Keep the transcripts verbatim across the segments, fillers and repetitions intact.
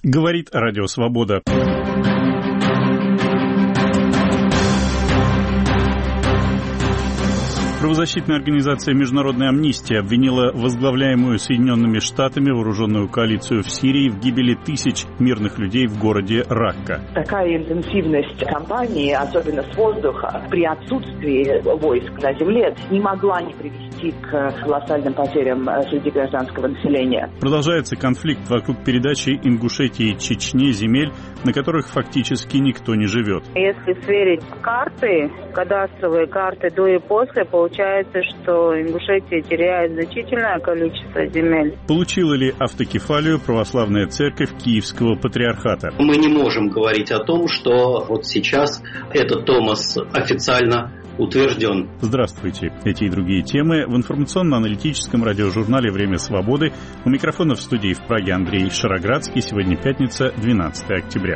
Говорит Радио Свобода. Правозащитная организация «Международная амнистия» обвинила возглавляемую Соединенными Штатами вооруженную коалицию в Сирии в гибели тысяч мирных людей в городе Ракка. Такая интенсивность кампании, особенно с воздуха, при отсутствии войск на земле, не могла не привести к колоссальным потерям среди гражданского населения. Продолжается конфликт вокруг передачи Ингушетии и Чечне земель, на которых фактически никто не живет. Если сверить карты, кадастровые карты до и после, получается, Получается, что Ингушетия теряет значительное количество земель. Получила ли автокефалию православная церковь Киевского патриархата? Мы не можем говорить о том, что вот сейчас этот томос официально утвержден. Здравствуйте. Эти и другие темы в информационно-аналитическом радиожурнале «Время свободы». У микрофона в студии в Праге Андрей Шароградский. Сегодня пятница, двенадцатое октября.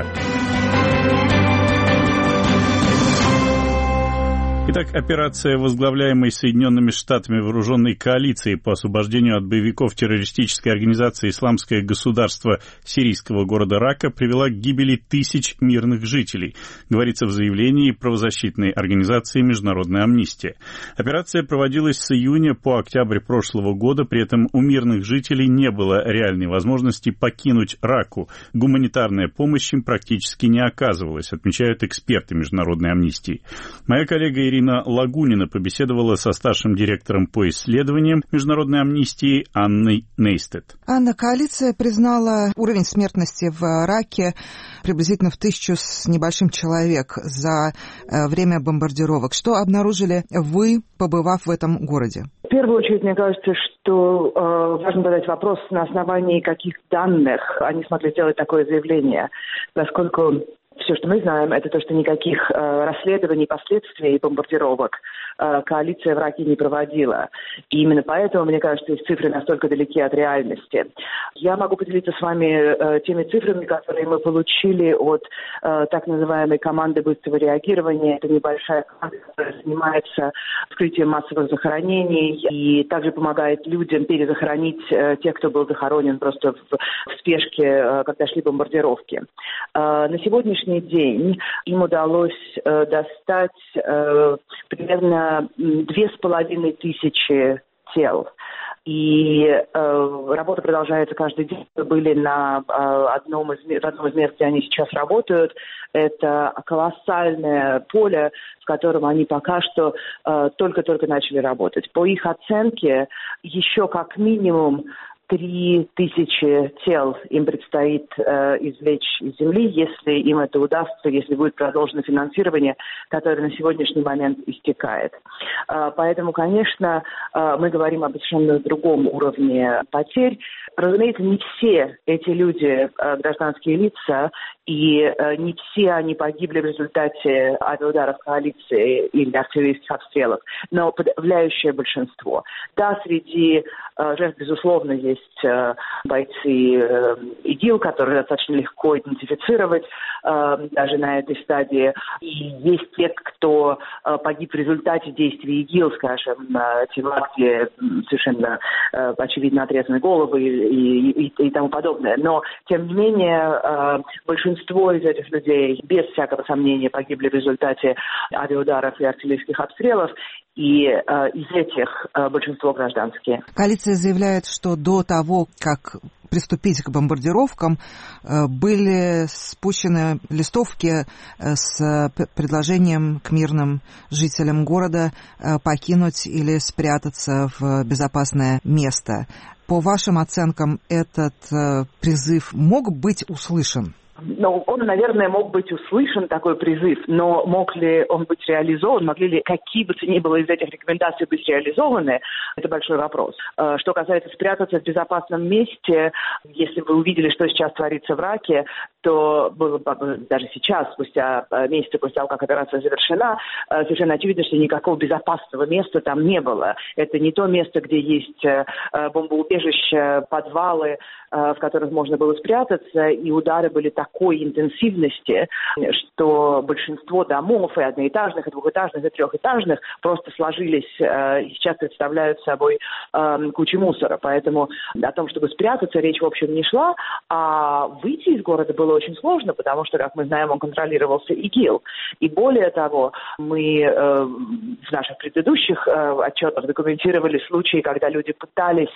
Итак, операция, возглавляемой Соединенными Штатами вооруженной коалиции по освобождению от боевиков террористической организации «Исламское государство» сирийского города Рака, привела к гибели тысяч мирных жителей, говорится в заявлении правозащитной организации «Международная амнистия». Операция проводилась с июня по октябрь прошлого года, при этом у мирных жителей не было реальной возможности покинуть Раку. Гуманитарная помощь им практически не оказывалась, отмечают эксперты «Международной амнистии». Моя коллега Ирина Ирина Лагунина побеседовала со старшим директором по исследованиям Международной амнистии Анной Нейстед. Анна, коалиция признала уровень смертности в Раке приблизительно в тысячу с небольшим человек за время бомбардировок. Что обнаружили вы, побывав в этом городе? В первую очередь, мне кажется, что э, важно задать вопрос, на основании каких данных они смогли сделать такое заявление, поскольку все, что мы знаем, это то, что никаких э, расследований последствий бомбардировок э, коалиция в Раке не проводила. И именно поэтому, мне кажется, эти цифры настолько далеки от реальности. Я могу поделиться с вами э, теми цифрами, которые мы получили от э, так называемой команды быстрого реагирования. Это небольшая команда, которая занимается вскрытием массовых захоронений и также помогает людям перезахоронить э, тех, кто был захоронен просто в, в спешке, э, когда шли бомбардировки. Э, на сегодняшний день им удалось э, достать э, примерно две с половиной тысячи тел. И э, работа продолжается каждый день. Мы были на э, одном, из, в одном из мест, где они сейчас работают. Это колоссальное поле, в котором они пока что э, только-только начали работать. По их оценке, еще как минимум Три тысячи тел им предстоит э, извлечь из земли, если им это удастся, если будет продолжено финансирование, которое на сегодняшний момент истекает. Э, поэтому, конечно, э, мы говорим об совершенно другом уровне потерь. Разумеется, не все эти люди э, гражданские лица, и э, не все они погибли в результате авиаударов коалиции или артиллерийских обстрелов, но подавляющее большинство. Да, среди э, жертв, безусловно, есть Есть бойцы ИГИЛ, которые достаточно легко идентифицировать даже на этой стадии. И есть те, кто погиб в результате действий ИГИЛ, скажем, тела, где совершенно очевидно отрезаны головы и, и, и тому подобное. Но, тем не менее, большинство из этих людей, без всякого сомнения, погибли в результате авиаударов и артиллерийских обстрелов. И э, из этих э, большинство гражданские. Коалиция заявляет, что до того, как приступить к бомбардировкам, э, были спущены листовки э, с предложением к мирным жителям города э, покинуть или спрятаться в безопасное место. По вашим оценкам, этот э, призыв мог быть услышан? Ну, он, наверное, мог быть услышан, такой призыв, но мог ли он быть реализован, могли ли какие бы то ни было из этих рекомендаций быть реализованы, это большой вопрос. Что касается спрятаться в безопасном месте, если вы увидели, что сейчас творится в Раке, то было бы даже сейчас, спустя месяцы после того, как операция завершена, совершенно очевидно, что никакого безопасного места там не было. Это не то место, где есть бомбоубежища, подвалы, в которых можно было спрятаться, и удары были такой интенсивности, что большинство домов, и одноэтажных, и двухэтажных, и трехэтажных, просто сложились и сейчас представляют собой кучу мусора. Поэтому о том, чтобы спрятаться, речь, в общем, не шла, а выйти из города было очень сложно, потому что, как мы знаем, он контролировался ИГИЛ. И более того, мы э, в наших предыдущих э, отчетах документировали случаи, когда люди пытались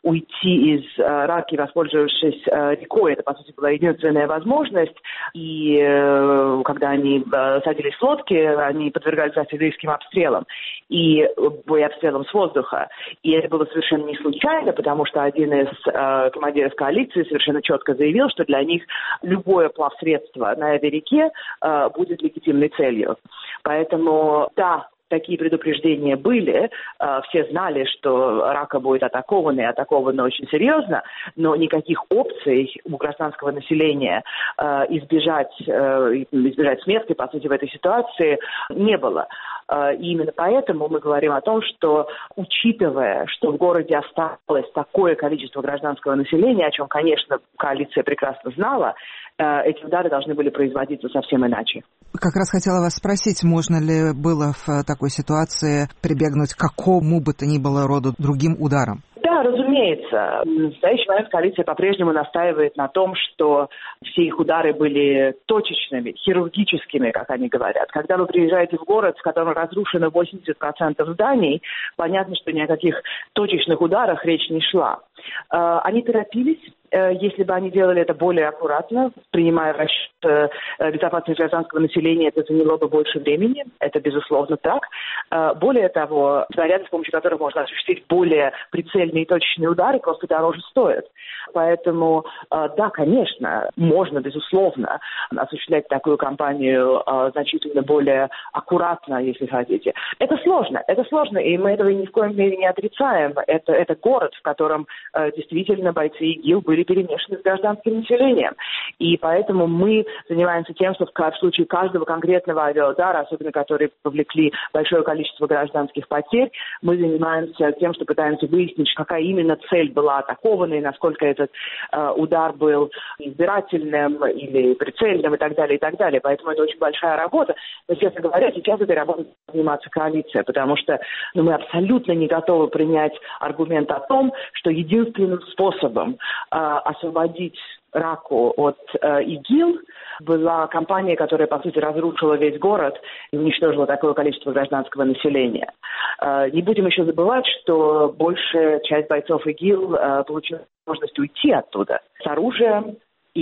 уйти из э, Раки, воспользовавшись э, рекой. Это, по сути, была единственная возможность. И э, когда они э, садились в лодки, они подвергались артиллерийским обстрелам и боеобстрелам с воздуха. И это было совершенно не случайно, потому что один из э, командиров коалиции совершенно четко заявил, что для них любое плавсредство на этой реке э, будет легитимной целью. Поэтому, да, такие предупреждения были, все знали, что Рака будет атакована и атакована очень серьезно, но никаких опций у гражданского населения избежать, избежать смерти, по сути, в этой ситуации не было. И именно поэтому мы говорим о том, что, учитывая, что в городе осталось такое количество гражданского населения, о чем, конечно, коалиция прекрасно знала, эти удары должны были производиться совсем иначе. Как раз хотела вас спросить, можно ли было в такой ситуации прибегнуть к какому бы то ни было роду другим ударам? Да, разумеется. В настоящий момент коалиция по-прежнему настаивает на том, что все их удары были точечными, хирургическими, как они говорят. Когда вы приезжаете в город, в котором разрушено восемьдесят процентов зданий, понятно, что ни о каких точечных ударах речь не шла. Они торопились. Если бы они делали это более аккуратно, принимая в расчет безопасность гражданского населения, это заняло бы больше времени. Это, безусловно, так. Более того, снаряды, с помощью которых можно осуществить более прицельные и точечные удары, просто дороже стоят. Поэтому, да, конечно, можно, безусловно, осуществлять такую кампанию значительно более аккуратно, если хотите. Это сложно, это сложно, и мы этого ни в коем мере не отрицаем. Это, это город, в котором действительно бойцы ИГИЛ были перемешаны с гражданским населением. И поэтому мы занимаемся тем, что в случае каждого конкретного авиаудара, особенно которые повлекли большое количество гражданских потерь, мы занимаемся тем, что пытаемся выяснить, какая именно цель была атакована и насколько этот э, удар был избирательным или прицельным и так далее, и так далее. Поэтому это очень большая работа. Но, честно говоря, сейчас этой работой занимается коалиция, потому что ну, мы абсолютно не готовы принять аргумент о том, что единственным способом э, освободить Раку от э, ИГИЛ была кампания, которая, по сути, разрушила весь город и уничтожила такое количество гражданского населения. Э, не будем еще забывать, что большая часть бойцов ИГИЛ э, получила возможность уйти оттуда с оружием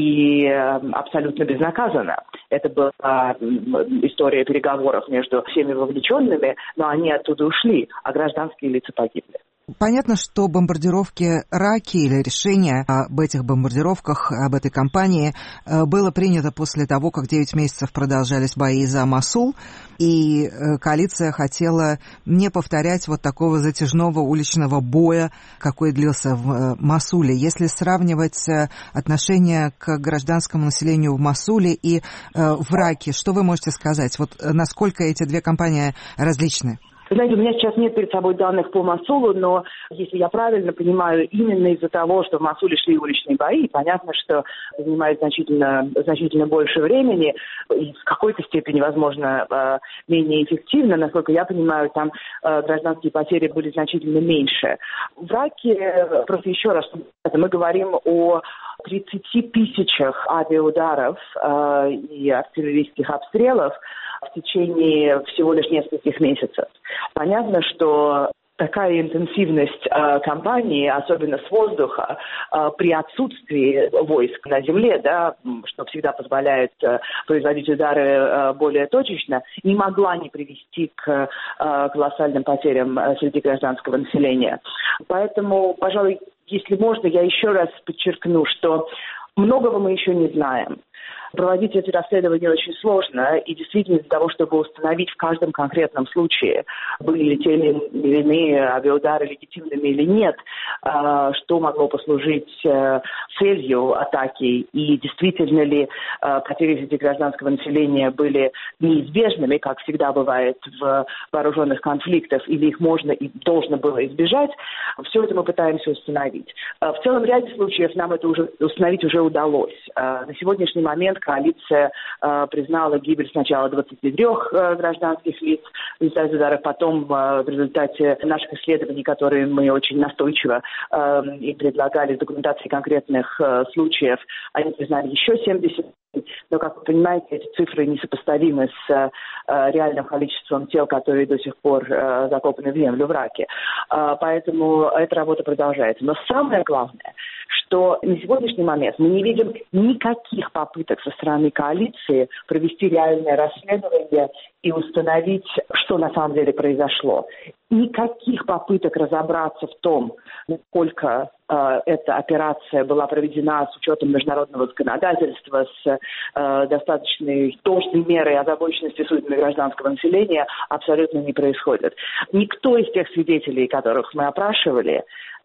и э, абсолютно безнаказанно. Это была э, история переговоров между всеми вовлеченными, но они оттуда ушли, а гражданские лица погибли. Понятно, что бомбардировки Раки или решение об этих бомбардировках, об этой кампании было принято после того, как девять месяцев продолжались бои за Мосул, и коалиция хотела не повторять вот такого затяжного уличного боя, какой длился в Мосуле. Если сравнивать отношение к гражданскому населению в Мосуле и в Раке, что вы можете сказать? Вот насколько эти две кампании различны? Знаете, у меня сейчас нет перед собой данных по Мосулу, но если я правильно понимаю, именно из-за того, что в Мосуле шли уличные бои, понятно, что занимает значительно, значительно больше времени и в какой-то степени, возможно, менее эффективно. Насколько я понимаю, там гражданские потери были значительно меньше. В Раке, просто еще раз, мы говорим о тридцати тысячах авиаударов и артиллерийских обстрелов в течение всего лишь нескольких месяцев. Понятно, что такая интенсивность э, кампании, особенно с воздуха, э, при отсутствии войск на земле, да, что всегда позволяет э, производить удары э, более точечно, не могла не привести к э, колоссальным потерям э, среди гражданского населения. Поэтому, пожалуй, если можно, я еще раз подчеркну, что многого мы еще не знаем. Проводить эти расследования очень сложно, и действительно для того, чтобы установить в каждом конкретном случае, были ли те или иные авиаудары легитимными или нет, что могло послужить целью атаки, и действительно ли потери среди гражданского населения были неизбежными, как всегда бывает в вооруженных конфликтах, или их можно и должно было избежать, все это мы пытаемся установить. В целом, в ряде случаев нам это уже установить уже удалось. На сегодняшний момент коалиция признала гибель сначала двадцати трёх гражданских лиц в результате ударов, потом в результате наших исследований, которые мы очень настойчиво и предлагали в документации конкретных случаев, они признали еще семьдесят. Но, как вы понимаете, эти цифры несопоставимы с э, реальным количеством тел, которые до сих пор э, закопаны в землю в Раке. Э, поэтому эта работа продолжается. Но самое главное, что на сегодняшний момент мы не видим никаких попыток со стороны коалиции провести реальное расследование и установить, что на самом деле произошло. Никаких попыток разобраться в том, насколько э, эта операция была проведена с учетом международного законодательства, с э, достаточной должной мерой озабоченности судьбами гражданского населения, абсолютно не происходит. Никто из тех свидетелей, которых мы опрашивали,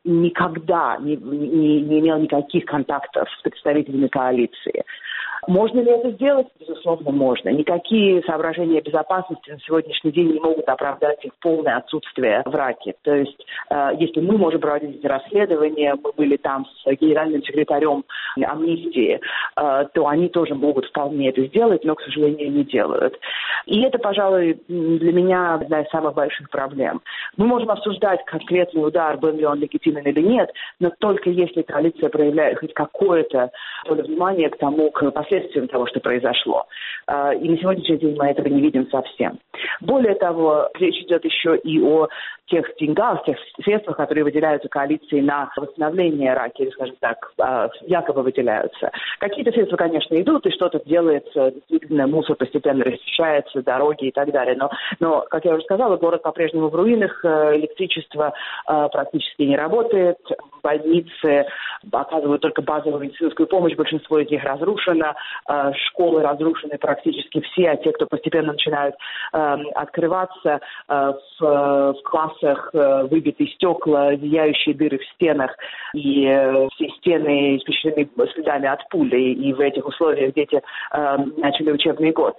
никогда не, не, не имел никаких контактов с представителями коалиции. Можно ли это сделать? Безусловно, можно. Никакие соображения безопасности на сегодняшний день не могут оправдать их полное отсутствие в Раке. То есть, э, если мы можем проводить эти расследования, мы были там с генеральным секретарем амнистии, э, то они тоже могут вполне это сделать, но, к сожалению, не делают. И это, пожалуй, для меня одна из самых больших проблем. Мы можем обсуждать конкретный удар, был ли он легитимен или нет, но только если коалиция проявляет хоть какое-то внимание к тому, к последствиям того, что произошло. И на сегодняшний день мы этого не видим совсем. Более того, речь идет еще и о тех деньгах, тех средствах, которые выделяются коалиции на восстановление Раки, или, скажем так, якобы выделяются. Какие-то средства, конечно, идут, и что-то делается, действительно, мусор постепенно расчищается, дороги и так далее. Но, но как я уже сказала, город по-прежнему в руинах, электричество практически не работает, больницы оказывают только базовую медицинскую помощь, большинство из них разрушено, школы разрушены практически все, а те, кто постепенно начинают открываться, в, в классах выбиты стекла, зияющие дыры в стенах, и все стены испещрены следами от пули, и в этих условиях дети начали учебный год.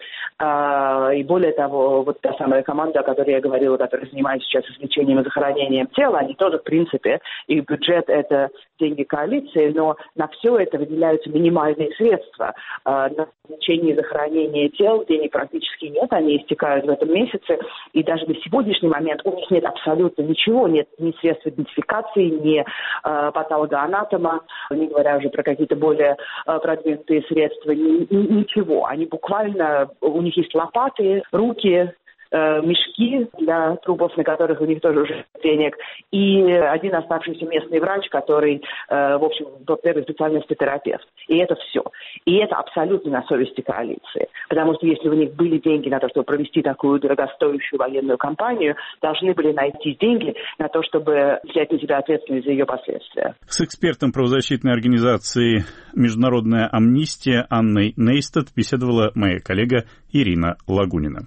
И более того, вот та самая команда, о которой я говорила, которая занимается сейчас извлечением и захоронением тела, они тоже, в принципе, их бюджет – это деньги коалиции, но на все это выделяются минимальные средства. На извлечение и захоронение тел денег практически нет, они истекают в этом месяце, и даже на сегодняшний момент у них нет абсолютно ничего, нет ни средств идентификации, ни э, патологоанатома, не говоря уже про какие-то более э, продвинутые средства, ни, ни, ничего. Они буквально, у них есть лопаты, руки, мешки для трупов, на которых у них тоже уже денег, и один оставшийся местный врач, который, в общем, по первой специальности терапевт. И это все. И это абсолютно на совести коалиции. Потому что если у них были деньги на то, чтобы провести такую дорогостоящую военную кампанию, должны были найти деньги на то, чтобы взять на себя ответственность за ее последствия. С экспертом правозащитной организации «Международная амнистия» Анной Нейстат беседовала моя коллега Ирина Лагунина.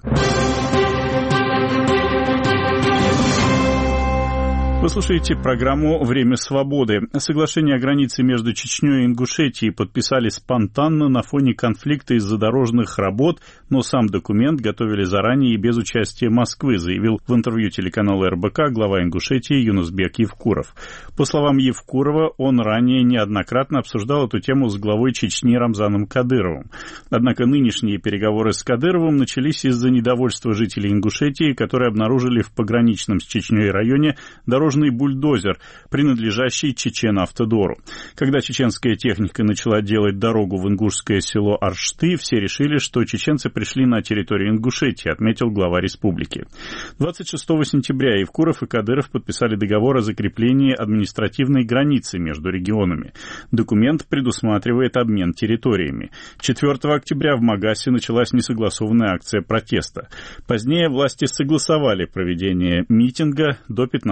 Вы слушаете программу «Время свободы». Соглашение о границе между Чечней и Ингушетией подписали спонтанно на фоне конфликта из-за дорожных работ, но сам документ готовили заранее и без участия Москвы, заявил в интервью телеканалу эр бэ ка глава Ингушетии Юнусбек Евкуров. По словам Евкурова, он ранее неоднократно обсуждал эту тему с главой Чечни Рамзаном Кадыровым. Однако нынешние переговоры с Кадыровым начались из-за недовольства жителей Ингушетии, которые обнаружили в пограничном с Чечней районе дорожный бульдозер, принадлежащий Чечен-Автодору. Когда чеченская техника начала делать дорогу в ингушское село Аршты, все решили, что чеченцы пришли на территорию Ингушетии, отметил глава республики. двадцать шестого сентября Евкуров и Кадыров подписали договор о закреплении административной границы между регионами. Документ предусматривает обмен территориями. четвёртого октября в Магасе началась несогласованная акция протеста. Позднее власти согласовали проведение митинга до пятнадцатого октября.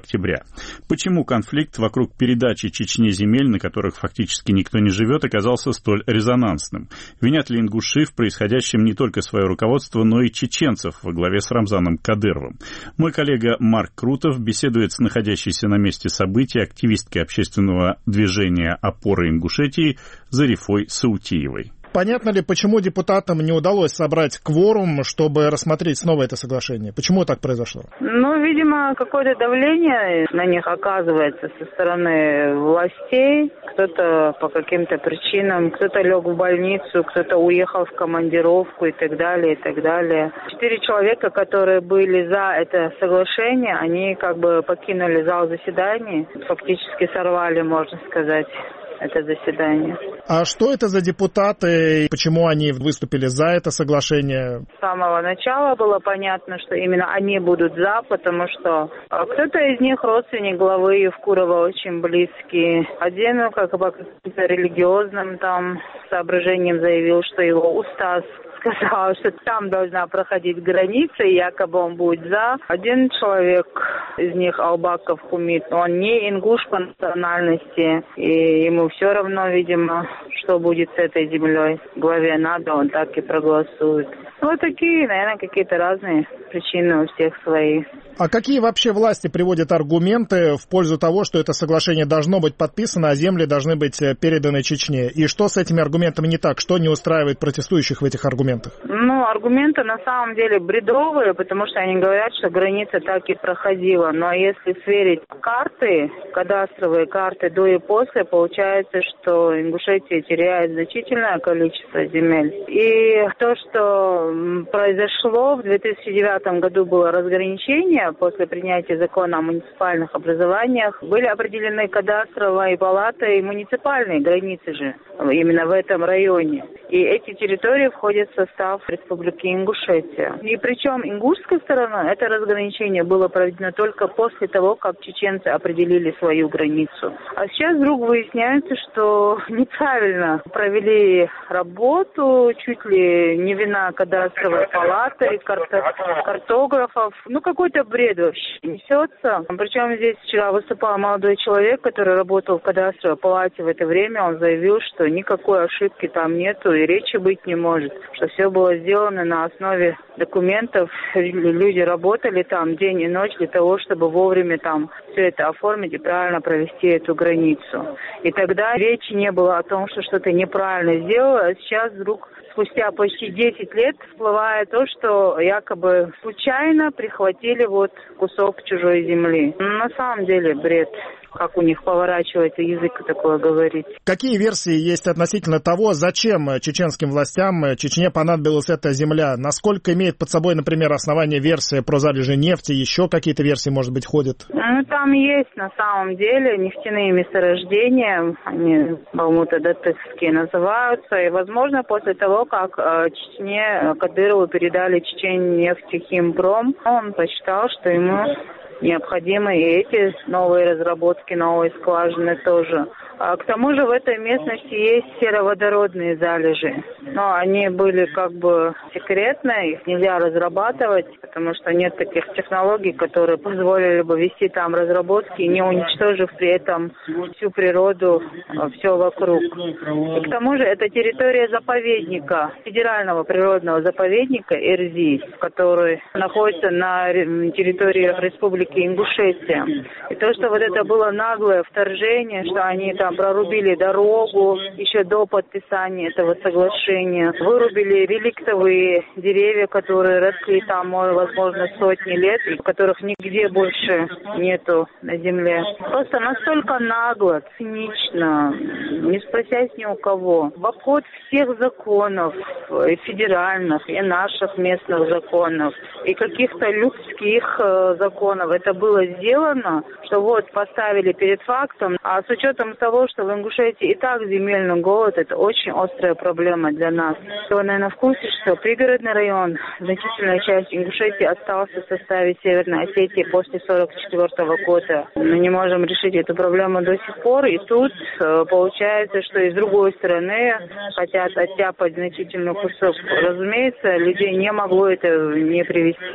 октября. Почему конфликт вокруг передачи Чечне земель, на которых фактически никто не живет, оказался столь резонансным? Винят ли ингуши в происходящем не только свое руководство, но и чеченцев во главе с Рамзаном Кадыровым? Мой коллега Марк Крутов беседует с находящейся на месте событий активисткой общественного движения «Опора Ингушетии» Зарифой Саутиевой. Понятно ли, почему депутатам не удалось собрать кворум, чтобы рассмотреть снова это соглашение? Почему так произошло? Ну, видимо, какое-то давление на них оказывается со стороны властей. Кто-то по каким-то причинам, кто-то лег в больницу, кто-то уехал в командировку и так далее, и так далее. Четыре человека, которые были за это соглашение, они как бы покинули зал заседаний, фактически сорвали, можно сказать, это заседание. А что это за депутаты, почему они выступили за это соглашение? С самого начала было понятно, что именно они будут за, потому что кто-то из них родственник главы Евкурова, очень близкий. Один, ну, как бы каким-то религиозным там соображением заявил, что его устаз сказал, что там должна проходить граница, и якобы он будет за. Один человек из них, Албаков Хумит, он не ингуш по национальности, и ему все равно, видимо, что будет с этой землей. Главе надо, он так и проголосует. Вот такие, наверное, какие-то разные причины у всех свои. А какие вообще власти приводят аргументы в пользу того, что это соглашение должно быть подписано, а земли должны быть переданы Чечне? И что с этими аргументами не так? Что не устраивает протестующих в этих аргументах? Ну, аргументы на самом деле бредовые, потому что они говорят, что граница так и проходила. Но если сверить карты, кадастровые карты до и после, получается, что Ингушетия теряет значительное количество земель. И то, что произошло в две тысячи девятом году, было разграничение. После принятия закона о муниципальных образованиях были определены кадастровые палаты и муниципальные границы же именно в этом районе. И эти территории входят в состав Республики Ингушетия. И причем ингушской стороной это разграничение было проведено только после того, как чеченцы определили свою границу. А сейчас вдруг выясняется, что неправильно провели работу, чуть ли не вина кадастровой палаты, карто- картографов. Ну, какой-то бред вообще несется. Причем здесь вчера выступал молодой человек, который работал в кадастровой палате в это время. Он заявил, что никакой ошибки там нету и речи быть не может. Что все было сделано на основе документов. Люди работали там день и ночь для того, чтобы вовремя там все это оформить и правильно провести эту границу. И тогда речи не было о том, что что-то неправильно сделало, а сейчас вдруг спустя почти десять лет всплывает то, что якобы случайно прихватили вот кусок чужой земли. На самом деле бред. Как у них поворачивается язык такое говорить. Какие версии есть относительно того, зачем чеченским властям Чечне понадобилась эта земля? Насколько имеет под собой, например, основание версия про залежи нефти? Еще какие-то версии, может быть, ходят? Ну, там есть на самом деле нефтяные месторождения. Они бамута-датыхские называются. И, возможно, после того, как Чечне Кадырову передали Чечен-нефтехимпром, он посчитал, что ему необходимы и эти новые разработки, новые скважины тоже. А к тому же в этой местности есть сероводородные залежи. Но они были как бы секретные, их нельзя разрабатывать, потому что нет таких технологий, которые позволили бы вести там разработки, не уничтожив при этом всю природу, все вокруг. И к тому же это территория заповедника, федерального природного заповедника Эрзис, который находится на территории Республики Ингушетия. И то, что вот это было наглое вторжение, что они там прорубили дорогу еще до подписания этого соглашения, вырубили реликтовые деревья, которые росли там, возможно, сотни лет, и которых нигде больше нету на земле. Просто настолько нагло, цинично, не спросясь ни у кого, в обход всех законов, и федеральных, и наших местных законов, и каких-то людских законов. Это было сделано, что вот поставили перед фактом, а с учетом того, что в Ингушетии и так земельный голод, это очень острая проблема для нас. Вы, наверное, в курсе, что пригородный район, значительная часть Ингушетии остался в составе Северной Осетии после сорок четвёртого года. Мы не можем решить эту проблему до сих пор, и тут э, получается, что и с другой стороны хотят оттяпать значительный кусок. Разумеется, людей не могло это не привести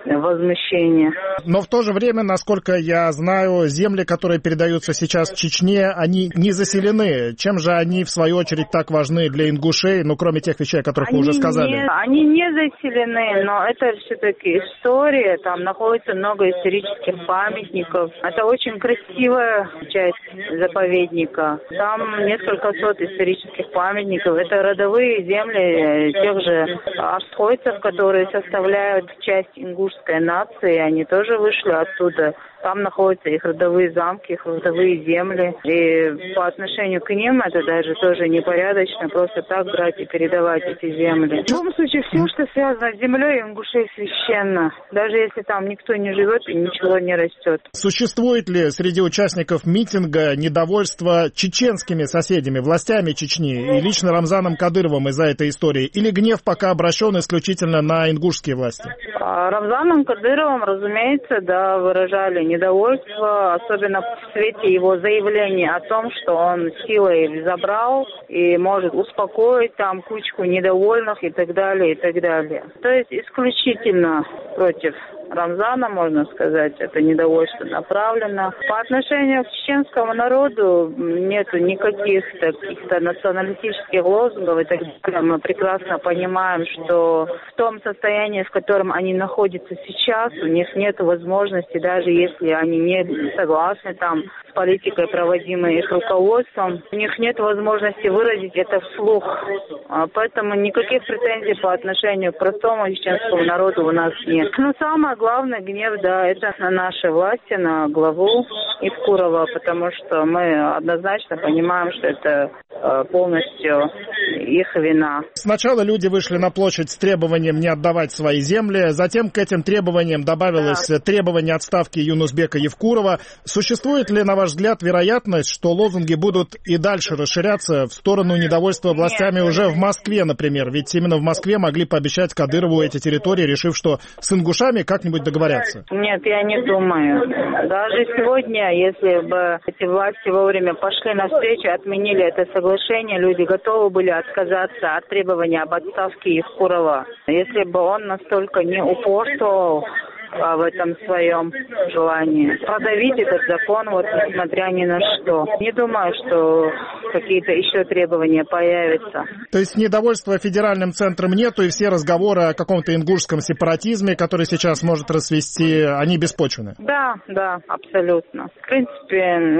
возмущение. Но в то же время, насколько я знаю, земли, которые передаются сейчас Чечне, они не заселены. Чем же они, в свою очередь, так важны для ингушей, ну, кроме тех вещей, о которых они вы уже сказали? Не, они не заселены, но это все-таки история. Там находится много исторических памятников. Это очень красивая часть заповедника. Там несколько сот исторических памятников. Это родовые земли тех же арцхойцев, которые составляют часть ингушской нации. Они тоже вышли оттуда. Там находятся их родовые замки, их родовые земли. И по отношению к ним это даже тоже непорядочно просто так брать и передавать эти земли. В любом случае, все, что связано с землей ингушей, священно. Даже если там никто не живет и ничего не растет. Существует ли среди участников митинга недовольство чеченскими соседями, властями Чечни и лично Рамзаном Кадыровым из-за этой истории? Или гнев пока обращен исключительно на ингушские власти? А Рамзаном Кадыровым, разумеется, да, выражали недовольство, особенно в свете его заявления о том, что он силой забрал и может успокоить там кучку недовольных и так далее, и так далее. То есть исключительно против Рамзана, можно сказать, это недовольство направлено. По отношению к чеченскому народу нету никаких каких-то националистических лозунгов и так далее. Мы прекрасно понимаем, что в том состоянии, в котором они находятся сейчас, у них нет возможности, даже если они не согласны там с политикой, проводимой их руководством, у них нет возможности выразить это вслух. Поэтому никаких претензий по отношению к простому чеченскому народу у нас нет. Но самое главное, гнев, да, это на наши власти, на главу Евкурова, потому что мы однозначно понимаем, что это полностью их вина. Сначала люди вышли на площадь с требованием не отдавать свои земли, затем к этим требованиям добавилось да. требование отставки Юнусбека Евкурова. Существует ли, на ваш взгляд, вероятность, что лозунги будут и дальше расширяться в сторону недовольства властями Нет. уже в Москве, например? Ведь именно в Москве могли пообещать Кадырову эти территории, решив, что с ингушами как-нибудь договорятся. Нет, я не думаю. Даже сегодня, если бы эти власти вовремя пошли навстречу, отменили это соглашение, люди готовы были отказаться от требования об отставке Евкурова. Если бы он настолько не упорствовал в этом своем желании продавить этот закон, вот несмотря ни на что. Не думаю, что какие-то еще требования появятся. То есть недовольства федеральным центром нету, и все разговоры о каком-то ингушском сепаратизме, который сейчас может расцвести, они беспочвены? Да, да, абсолютно. В принципе,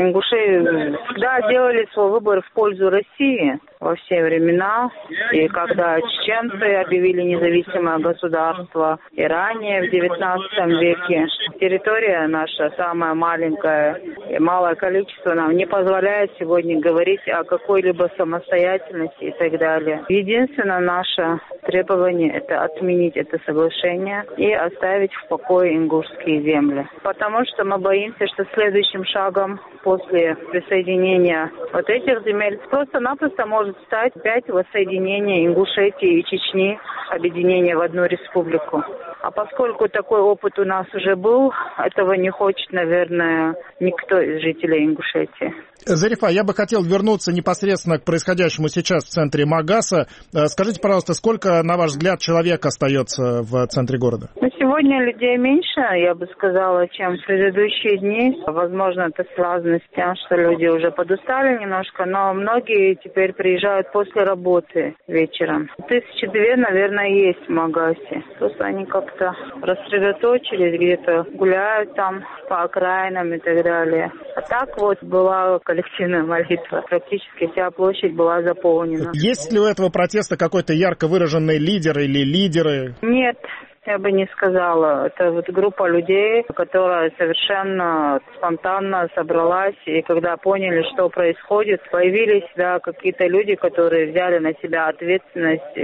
ингуши всегда делали свой выбор в пользу России во все времена. И когда чеченцы объявили независимое государство, и ранее, в девятнадцатом веке, территория наша самая маленькая и малое количество нам не позволяет сегодня говорить о какой-либо самостоятельности и так далее. Единственное наше требование – это отменить это соглашение и оставить в покое ингушские земли. Потому что мы боимся, что следующим шагом после присоединения вот этих земель просто-напросто может стать опять воссоединение Ингушетии и Чечни, объединение в одну республику. А поскольку такой опыт у нас уже был, этого не хочет, наверное, никто из жителей Ингушетии. Зарифа, я бы хотел вернуться непосредственно к происходящему сейчас в центре Магаса. Скажите, пожалуйста, сколько, на ваш взгляд, человек остается в центре города? Ну, сегодня людей меньше, я бы сказала, чем в предыдущие дни. Возможно, это связано с тем, что люди уже подустали немножко, но многие теперь приезжают после работы вечером. Тысячи две, наверное, есть в Магасе. Просто они как-то рассредоточились, где-то гуляют там по окраинам и так далее. А так вот была коллективная молитва. Практически вся площадь была заполнена. Есть ли у этого протеста какой-то ярко выраженный лидер или лидеры? Нет. Я бы не сказала. Это вот группа людей, которая совершенно спонтанно собралась, и когда поняли, что происходит, появились да, какие-то люди, которые взяли на себя ответственность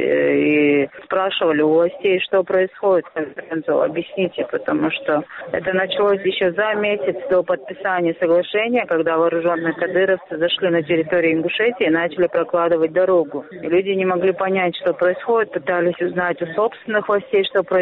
и спрашивали у властей, что происходит. Объясните, потому что это началось еще за месяц до подписания соглашения, когда вооруженные кадыровцы зашли на территорию Ингушетии и начали прокладывать дорогу. И люди не могли понять, что происходит, пытались узнать у собственных властей, что происходит.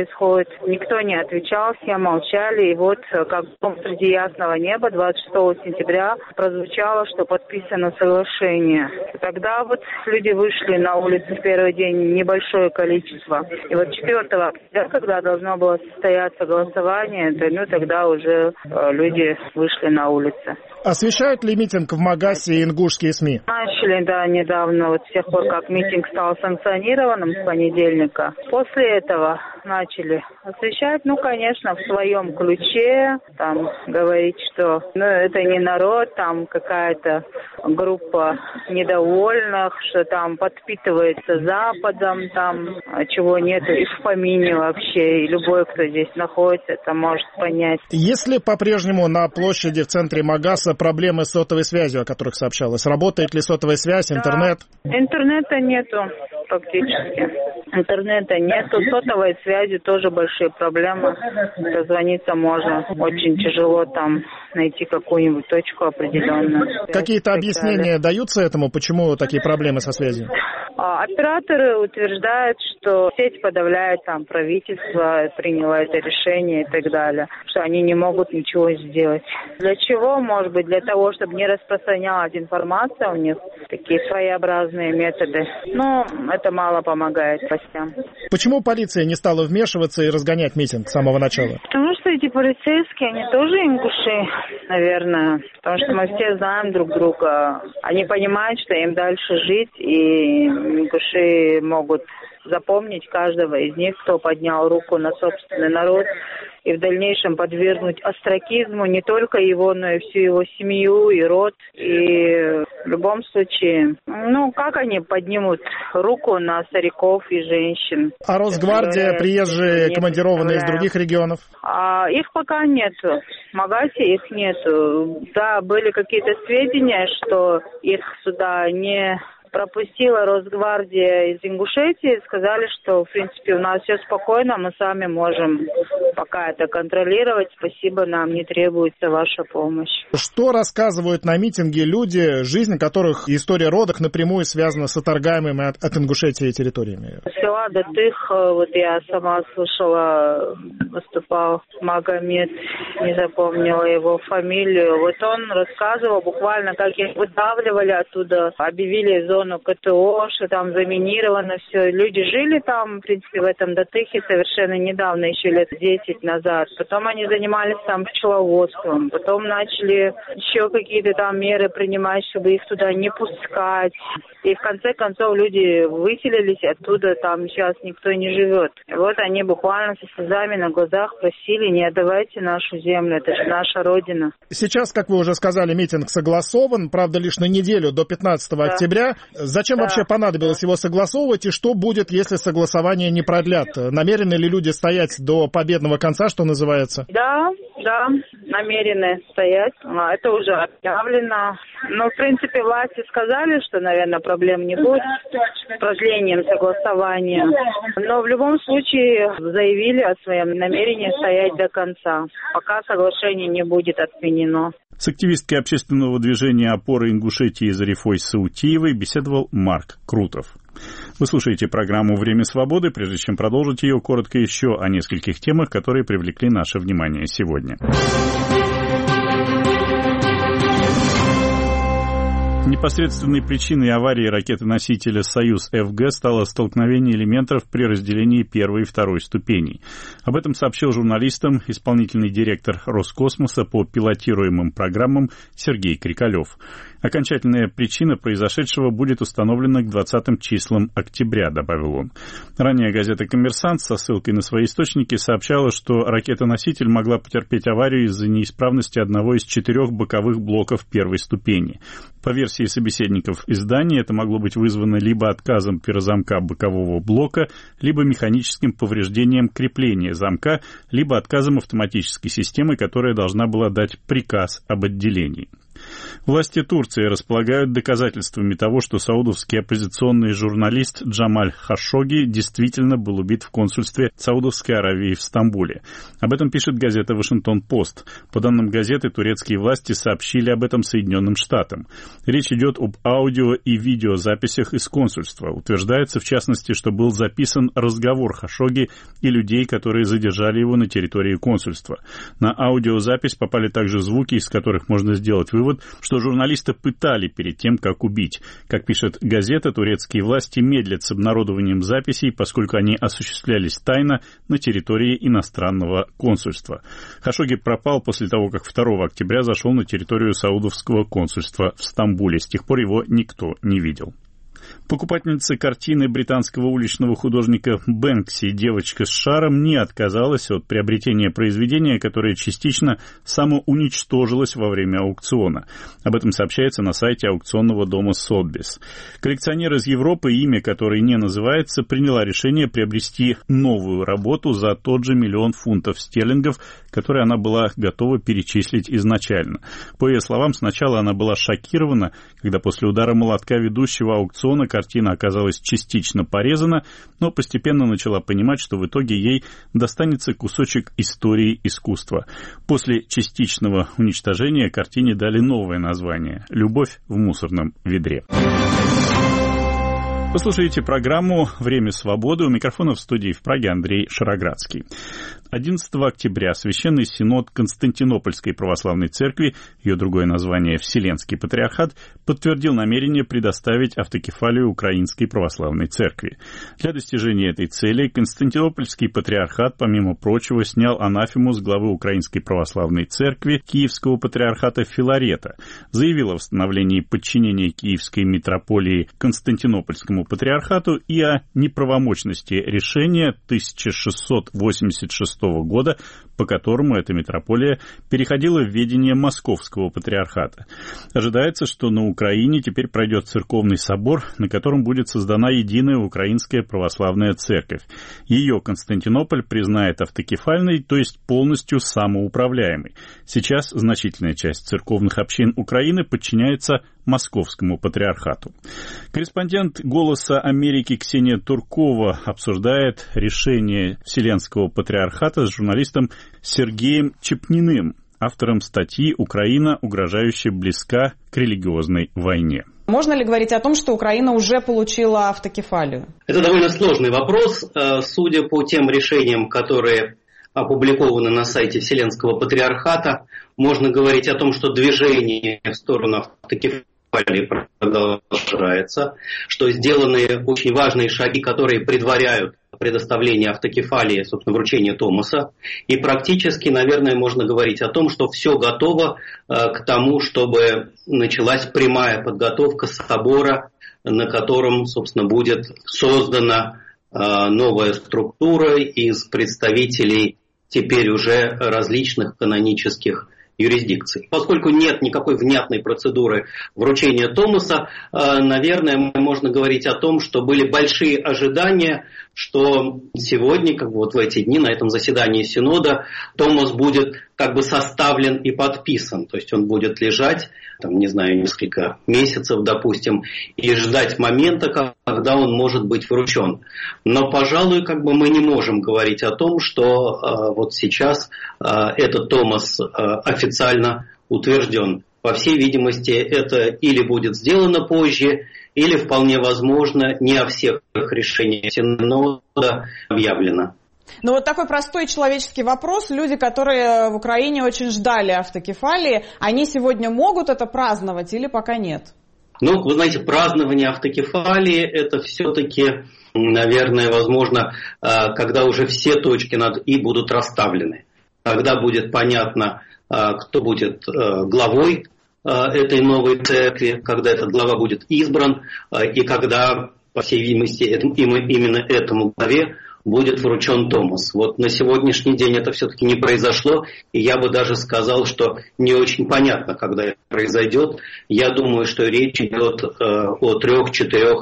происходит. Никто не отвечал, все молчали. И вот, как среди ясного неба, двадцать шестого сентября прозвучало, что подписано соглашение. Тогда вот люди вышли на улицу в первый день небольшое количество. И вот четвёртого октября, когда должно было состояться голосование, то, ну, тогда уже э, люди вышли на улицы. Освещают ли митинг в Магасе и ингушские СМИ? Начали, да, недавно, вот с тех пор, как митинг стал санкционированным с понедельника. После этого начали освещать, ну, конечно, в своем ключе, там, говорить, что, ну, это не народ, там какая-то группа недовольных, что там подпитывается Западом, там, чего нету и в помине вообще, и любой, кто здесь находится, это может понять. Есть ли по-прежнему на площади в центре Магаса проблемы с сотовой связью, о которых сообщалось? Работает ли сотовая связь, интернет? Да, интернета нету практически. Интернета нету, сотовой связи тоже большие проблемы. Дозвониться можно. Очень тяжело там найти какую-нибудь точку определенную. Какие-то объяснения даются этому? Почему такие проблемы со связью? А, операторы утверждают, что сеть подавляет, там правительство приняло это решение и так далее, что они не могут ничего сделать. Для чего? Может быть, для того, чтобы не распространялась информация, у них такие своеобразные методы. Но это мало помогает властям. Почему полиция не стала вмешиваться и разгонять митинг с самого начала? Потому что эти полицейские, они тоже ингуши, наверное. Потому что мы все знаем друг друга. Они понимают, что им дальше жить, и ингуши могут запомнить каждого из них, кто поднял руку на собственный народ, и в дальнейшем подвергнуть остракизму не только его, но и всю его семью и род. И в любом случае, ну, как они поднимут руку на стариков и женщин? А Росгвардия, приезжие, командированные из других регионов? А, их пока нету. В Магасе их нету. Да, были какие-то сведения, что их сюда не пропустила Росгвардия из Ингушетии, сказали, что, в принципе, у нас все спокойно, мы сами можем пока это контролировать, спасибо, нам не требуется ваша помощь. Что рассказывают на митинге люди, жизнь которых и история родов напрямую связана с отторгаемыми от, от Ингушетии территориями? Села Датых, вот я сама слышала, выступал Магомед, не запомнила его фамилию, вот он рассказывал буквально, как их выдавливали оттуда, объявили зону зону КТО, что там заминировано все. Люди жили там, в принципе, в этом Датыхе совершенно недавно, еще лет десять назад. Потом они занимались там пчеловодством. Потом начали еще какие-то там меры принимать, чтобы их туда не пускать. И в конце концов люди выселились оттуда, там сейчас никто не живет. И вот они буквально со слезами на глазах просили: не отдавайте нашу землю, это же наша родина. Сейчас, как вы уже сказали, митинг согласован, правда, лишь на неделю до пятнадцатого да. октября. Зачем да. вообще понадобилось его согласовывать, и что будет, если согласование не продлят? Намерены ли люди стоять до победного конца, что называется? Да, да, намерены стоять. Это уже объявлено. Но, в принципе, власти сказали, что, наверное, проблем не будет с продлением согласования. Но в любом случае заявили о своем намерении стоять до конца, пока соглашение не будет отменено. С активисткой общественного движения «Опора Ингушетии» Зарифой Саутиевой беседовал Марк Крутов. Вы слушаете программу «Время свободы». Прежде чем продолжить ее, коротко еще о нескольких темах, которые привлекли наше внимание сегодня. Непосредственной причиной аварии ракеты-носителя «Союз-ФГ» стало столкновение элементов при разделении первой и второй ступеней. Об этом сообщил журналистам исполнительный директор Роскосмоса по пилотируемым программам Сергей Крикалев. Окончательная причина произошедшего будет установлена к двадцатым числам октября, добавил он. Ранее газета «Коммерсант» со ссылкой на свои источники сообщала, что ракета-носитель могла потерпеть аварию из-за неисправности одного из четырех боковых блоков первой ступени. По версии собеседников издания, это могло быть вызвано либо отказом пирозамка бокового блока, либо механическим повреждением крепления замка, либо отказом автоматической системы, которая должна была дать приказ об отделении. Власти Турции располагают доказательствами того, что саудовский оппозиционный журналист Джамаль Хашогги действительно был убит в консульстве Саудовской Аравии в Стамбуле. Об этом пишет газета «Вашингтон-Пост». По данным газеты, турецкие власти сообщили об этом Соединенным Штатам. Речь идет об аудио и видеозаписях из консульства. Утверждается, в частности, что был записан разговор Хашогги и людей, которые задержали его на территории консульства. На аудиозапись попали также звуки, из которых можно сделать вывод, что журналиста пытали перед тем, как убить. Как пишет газета, турецкие власти медлят с обнародованием записей, поскольку они осуществлялись тайно на территории иностранного консульства. Хашогги пропал после того, как второго октября зашел на территорию саудовского консульства в Стамбуле. С тех пор его никто не видел. Покупательница картины британского уличного художника Бэнкси «Девочка с шаром» не отказалась от приобретения произведения, которое частично самоуничтожилось во время аукциона. Об этом сообщается на сайте аукционного дома Сотбис. Коллекционер из Европы, имя которой не называется, приняла решение приобрести новую работу за тот же миллион фунтов стерлингов, который она была готова перечислить изначально. По ее словам, сначала она была шокирована, когда после удара молотка ведущего аукциона картина оказалась частично порезана, но постепенно начала понимать, что в итоге ей достанется кусочек истории искусства. После частичного уничтожения картине дали новое название «Любовь в мусорном ведре». Вы слушаете программу «Время свободы». У микрофона в студии в Праге Андрей Шароградский. одиннадцатого октября Священный Синод Константинопольской Православной Церкви, ее другое название Вселенский Патриархат, подтвердил намерение предоставить автокефалию Украинской Православной Церкви. Для достижения этой цели Константинопольский Патриархат, помимо прочего, снял анафему с главы Украинской Православной Церкви Киевского Патриархата Филарета, заявил о восстановлении подчинения Киевской митрополии Константинопольскому Патриархату и о неправомочности решения тысяча шестьсот восемьдесят шестого года, по которому эта митрополия переходила в ведение Московского Патриархата. Ожидается, что на Украине теперь пройдет церковный собор, на котором будет создана единая Украинская Православная Церковь. Ее Константинополь признает автокефальной, то есть полностью самоуправляемой. Сейчас значительная часть церковных общин Украины подчиняется Московскому Патриархату. Корреспондент «Голоса Америки» Ксения Туркова обсуждает решение Вселенского Патриархата с журналистом Сергеем Чепниным, автором статьи «Украина, угрожающе близка к религиозной войне». Можно ли говорить о том, что Украина уже получила автокефалию? Это довольно сложный вопрос. Судя по тем решениям, которые опубликованы на сайте Вселенского Патриархата, можно говорить о том, что движение в сторону автокефалии продолжается, что сделаны очень важные шаги, которые предваряют предоставление автокефалии, собственно, вручение Томоса. И практически, наверное, можно говорить о том, что все готово э, к тому, чтобы началась прямая подготовка собора, на котором, собственно, будет создана э, новая структура из представителей теперь уже различных канонических юрисдикций. Поскольку нет никакой внятной процедуры вручения Томоса, наверное, можно говорить о том, что были большие ожидания, что сегодня, как бы вот в эти дни, на этом заседании Синода, Томос будет как бы составлен и подписан. То есть он будет лежать, там, не знаю, несколько месяцев, допустим, и ждать момента, когда он может быть вручен. Но, пожалуй, как бы мы не можем говорить о том, что э, вот сейчас э, этот Томос э, официально утвержден. По всей видимости, это или будет сделано позже, или вполне возможно не о всех решениях Синода объявлено. Ну вот такой простой человеческий вопрос. Люди, которые в Украине очень ждали автокефалии, они сегодня могут это праздновать или пока нет? Ну, вы знаете, празднование автокефалии – это все-таки, наверное, возможно, когда уже все точки над «и» будут расставлены. Когда будет понятно, кто будет главой этой новой церкви, когда этот глава будет избран, и когда, по всей видимости, именно этому главе будет вручен Томос. Вот на сегодняшний день это все-таки не произошло, и я бы даже сказал, что не очень понятно, когда это произойдет. Я думаю, что речь идет э, о трех-четырех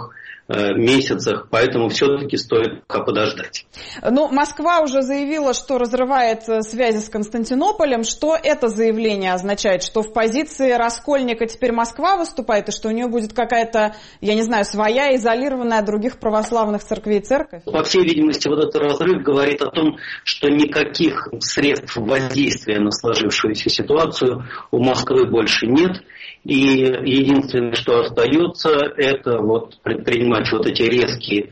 месяцах, поэтому все-таки стоит пока подождать. Ну, Москва уже заявила, что разрывает связи с Константинополем. Что это заявление означает? Что в позиции раскольника теперь Москва выступает, и что у нее будет какая-то, я не знаю, своя, изолированная от других православных церквей церковь? По всей видимости, вот этот разрыв говорит о том, что никаких средств воздействия на сложившуюся ситуацию у Москвы больше нет. И единственное, что остается, это вот предпринимать вот эти резкие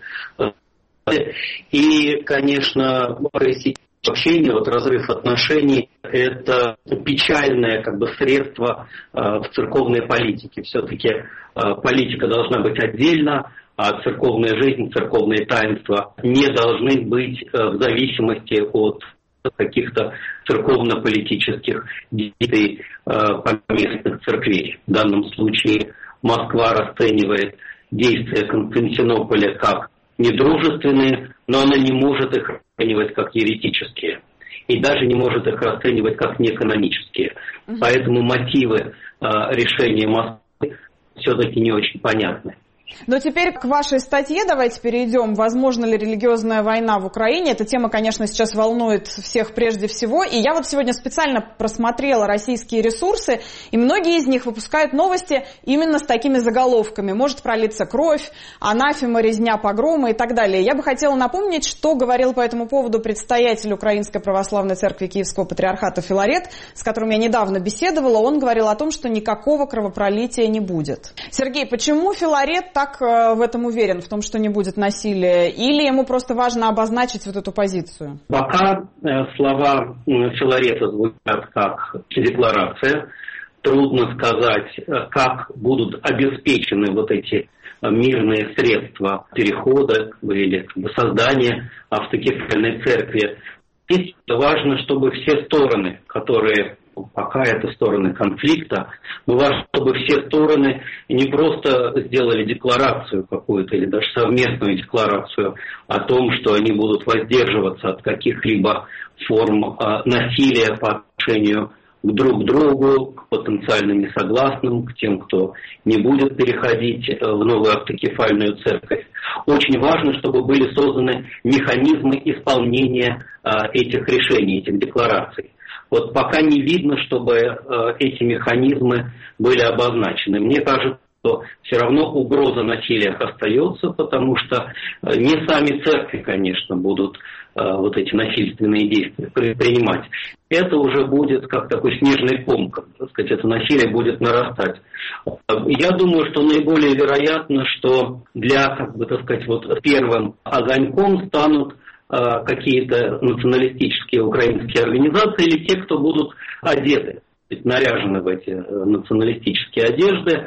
и, конечно, общение, вот разрыв отношений – это печальное как бы средство э, в церковной политике. Все-таки э, политика должна быть отдельно, а церковная жизнь, церковные таинства не должны быть э, в зависимости от каких-то церковно-политических действий э, поместных церквей. В данном случае Москва расценивает действия Константинополя как недружественные, но она не может их расценивать как еретические. И даже не может их расценивать как неканонические. Uh-huh. Поэтому мотивы э, решения Москвы все-таки не очень понятны. Но теперь к вашей статье давайте перейдем. Возможно ли религиозная война в Украине? Эта тема, конечно, сейчас волнует всех прежде всего. И я вот сегодня специально просмотрела российские ресурсы, и многие из них выпускают новости именно с такими заголовками. Может пролиться кровь, анафема, резня, погромы и так далее. Я бы хотела напомнить, что говорил по этому поводу предстоятель Украинской Православной Церкви Киевского Патриархата Филарет, с которым я недавно беседовала. Он говорил о том, что никакого кровопролития не будет. Сергей, почему Филарет так в этом уверен, в том, что не будет насилия, или ему просто важно обозначить вот эту позицию? Пока э, слова Филарета звучат как декларация, трудно сказать, как будут обеспечены вот эти мирные средства перехода или создания автокефальной церкви. Здесь важно, чтобы все стороны, которые пока это стороны конфликта, но важно, чтобы все стороны не просто сделали декларацию какую-то или даже совместную декларацию о том, что они будут воздерживаться от каких-либо форм э, насилия по отношению к друг другу, к потенциально несогласным, к тем, кто не будет переходить в новую автокефальную церковь. Очень важно, чтобы были созданы механизмы исполнения э, этих решений, этих деклараций. Вот пока не видно, чтобы э, эти механизмы были обозначены. Мне кажется, что все равно угроза насилия остается, потому что э, не сами церкви, конечно, будут э, вот эти насильственные действия предпринимать. Это уже будет как такой снежный ком, так сказать, это насилие будет нарастать. Я думаю, что наиболее вероятно, что для, как бы, так сказать, вот первым огоньком станут какие-то националистические украинские организации или те, кто будут одеты, наряжены в эти националистические одежды,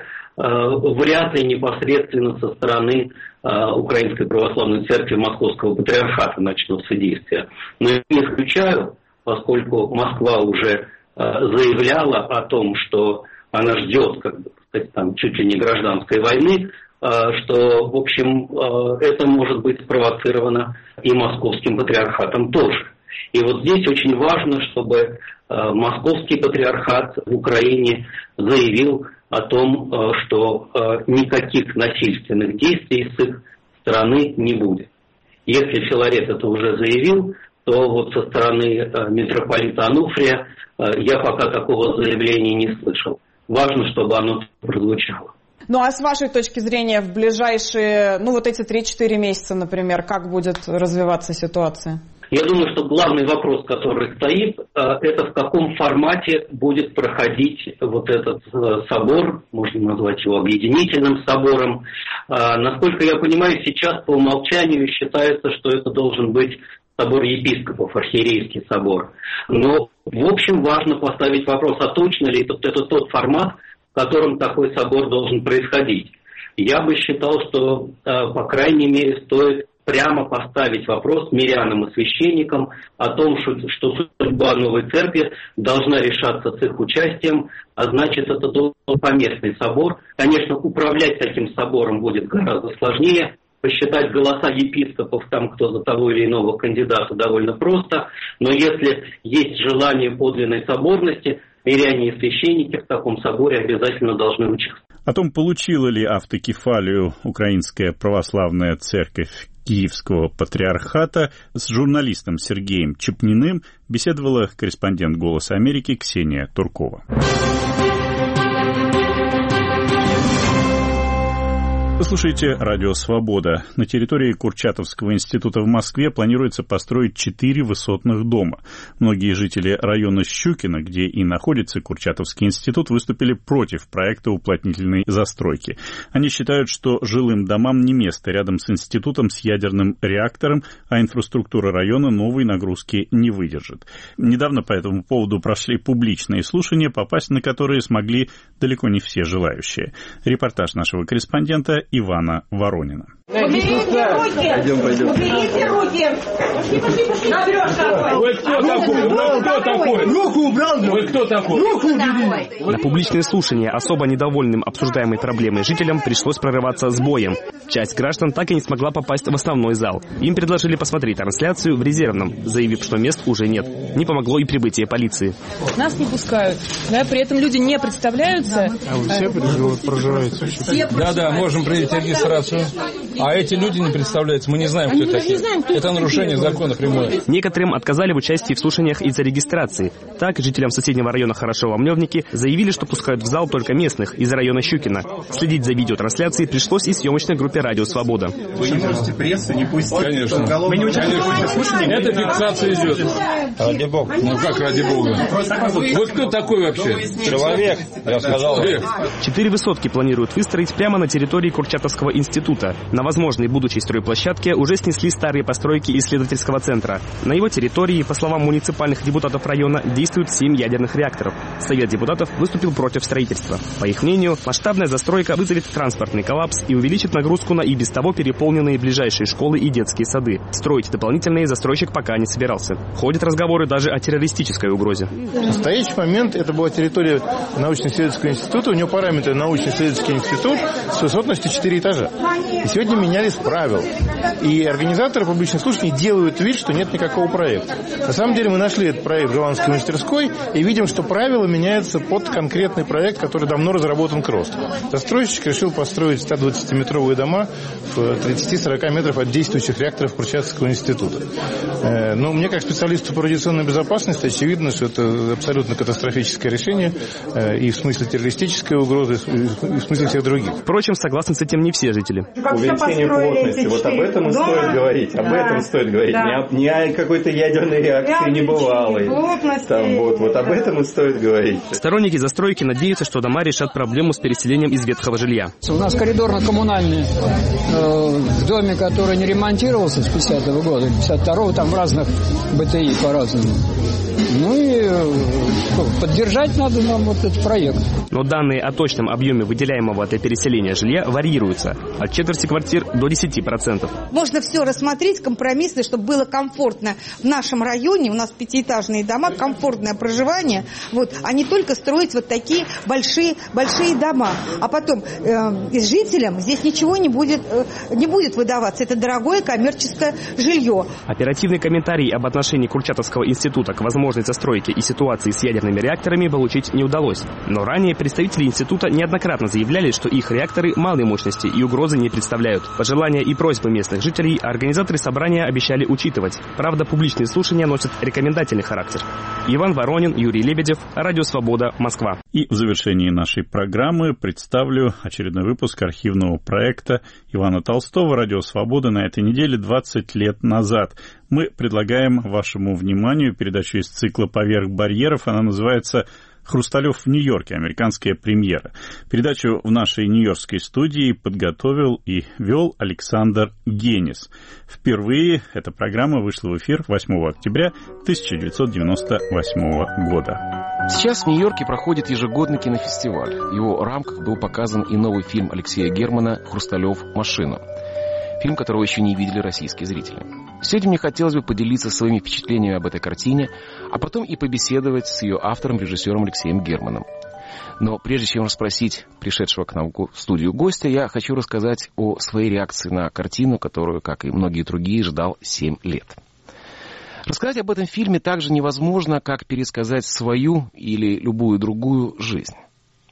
вряд ли непосредственно со стороны Украинской Православной Церкви Московского Патриархата начнутся действия. Но я не исключаю, поскольку Москва уже заявляла о том, что она ждет, как бы сказать, там, чуть ли не гражданской войны, что, в общем, это может быть спровоцировано и Московским Патриархатом тоже. И вот здесь очень важно, чтобы Московский Патриархат в Украине заявил о том, что никаких насильственных действий с их стороны не будет. Если Филарет это уже заявил, то вот со стороны митрополита Ануфрия я пока такого заявления не слышал. Важно, чтобы оно прозвучало. Ну а с вашей точки зрения в ближайшие, ну вот эти три-четыре месяца, например, как будет развиваться ситуация? Я думаю, что главный вопрос, который стоит, это в каком формате будет проходить вот этот собор, можно назвать его объединительным собором. Насколько я понимаю, сейчас по умолчанию считается, что это должен быть собор епископов, архиерейский собор. Но, в общем, важно поставить вопрос, а точно ли это, это тот формат, в котором такой собор должен происходить. Я бы считал, что, по крайней мере, стоит прямо поставить вопрос мирянам и священникам о том, что, что судьба новой церкви должна решаться с их участием, а значит, это должен быть поместный собор. Конечно, управлять таким собором будет гораздо сложнее. Посчитать голоса епископов, там, кто за того или иного кандидата, довольно просто. Но если есть желание подлинной соборности, миряне и священники в таком соборе обязательно должны участвовать. О том, получила ли автокефалию Украинская православная церковь Киевского патриархата, с журналистом Сергеем Чепниным беседовала корреспондент «Голоса Америки» Ксения Туркова. Вы слушаете «Радио Свобода». На территории Курчатовского института в Москве планируется построить четыре высотных дома. Многие жители района Щукино, где и находится Курчатовский институт, выступили против проекта уплотнительной застройки. Они считают, что жилым домам не место рядом с институтом с ядерным реактором, а инфраструктура района новой нагрузки не выдержит. Недавно по этому поводу прошли публичные слушания, попасть на которые смогли далеко не все желающие. Репортаж нашего корреспондента Ивана Воронина. Уберите руки! Пойдем, пойдем. Уберите руки! Пошли, пошли, пошли! Вы кто такой? Вы кто такой? Руку убрал! Вы кто такой? Руку убери! На публичные слушания особо недовольным обсуждаемой проблемой жителям пришлось прорываться с боем. Часть граждан так и не смогла попасть в основной зал. Им предложили посмотреть трансляцию в резервном, заявив, что мест уже нет. Не помогло и прибытие полиции. Нас не пускают. Да, при этом люди не представляются. А вы все проживаете? Да-да, можем провести регистрацию. А эти люди не представляются, мы не знаем, кто такие. Это нарушение закона прямое. Некоторым отказали в участии в слушаниях из-за регистрации. Так, жителям соседнего района Хорошево-Мневники заявили, что пускают в зал только местных из района Щукино. Следить за видеотрансляцией пришлось и съемочной группе «Радио Свобода». Вы не пустите прессу, не пустите. Конечно. Вы не участвуете в слушании? Это фиксация идет. Ради бога. Ну как ради бога? Вы кто такой вообще? Человек, я сказал. Четыре высотки планируют выстроить прямо на территории Курчатовского института. На возможной будущей стройплощадке уже снесли старые постройки исследовательского центра. На его территории, по словам муниципальных депутатов района, действуют семь ядерных реакторов. Совет депутатов выступил против строительства. По их мнению, масштабная застройка вызовет транспортный коллапс и увеличит нагрузку на и без того переполненные ближайшие школы и детские сады. Строить дополнительные застройщик пока не собирался. Ходят разговоры даже о террористической угрозе. В настоящий момент это была территория научно-исследовательского института. У него параметры научно-исследовательский институт с высотностью четыре этажа. И сегодня менялись правила. И организаторы публичных слушаний делают вид, что нет никакого проекта. На самом деле мы нашли этот проект в Желанской мастерской и видим, что правила меняются под конкретный проект, который давно разработан к росту. Застройщик решил построить сто двадцатиметровые дома в тридцати-сорока метров от действующих реакторов Курчатовского института. Но мне, как специалисту по радиационной безопасности, очевидно, что это абсолютно катастрофическое решение и в смысле террористической угрозы, и в смысле всех других. Впрочем, согласны с этим не все жители. Увеличение плотности, вот об этом и стоит говорить, об да. этом стоит говорить, да. не, о, не о какой-то ядерной реакции небывалой. Там, вот, вот об этом и стоит говорить. Сторонники застройки надеются, что дома решат проблему с переселением из ветхого жилья. У нас коридорно-коммунальный э, в доме, который не ремонтировался с пятидесятого года, пятьдесят второго, там в разных БТИ по-разному. Ну и э, поддержать надо нам вот этот проект. Но данные о точном объеме выделяемого для переселения жилья варьируются. От четверти квартир до десяти процентов. Можно все рассмотреть компромиссно, чтобы было комфортно в нашем районе. У нас пятиэтажные дома, комфортное проживание. Вот, а не только строить вот такие большие, большие дома. А потом э, жителям здесь ничего не будет, э, не будет выдаваться. Это дорогое коммерческое жилье. Оперативный комментарий об отношении Курчатовского института к возможной застройке и ситуации с ядерными реакторами получить не удалось. Но ранее представители института неоднократно заявляли, что их реакторы малой мощности и угрозы не представляют. Пожелания и просьбы местных жителей организаторы собрания обещали учитывать. Правда, публичные слушания носят рекомендательный характер. Иван Воронин, Юрий Лебедев, Радио Свобода, Москва. И в завершении нашей программы представлю очередной выпуск архивного проекта Ивана Толстого «Радио Свобода» на этой неделе двадцать лет назад. Мы предлагаем вашему вниманию передачу из цикла «Поверх барьеров». Она называется «Хрусталев в Нью-Йорке. Американская премьера». Передачу в нашей нью-йоркской студии подготовил и вел Александр Генис. Впервые эта программа вышла в эфир восьмого октября тысяча девятьсот девяносто восьмого года. Сейчас в Нью-Йорке проходит ежегодный кинофестиваль. В его рамках был показан и новый фильм Алексея Германа «Хрусталев. Машина». Фильм, которого еще не видели российские зрители. Сегодня мне хотелось бы поделиться своими впечатлениями об этой картине, а потом и побеседовать с ее автором, режиссером Алексеем Германом. Но прежде чем расспросить пришедшего к нам в студию гостя, я хочу рассказать о своей реакции на картину, которую, как и многие другие, ждал семь лет. Рассказать об этом фильме так же невозможно, как пересказать свою или любую другую жизнь.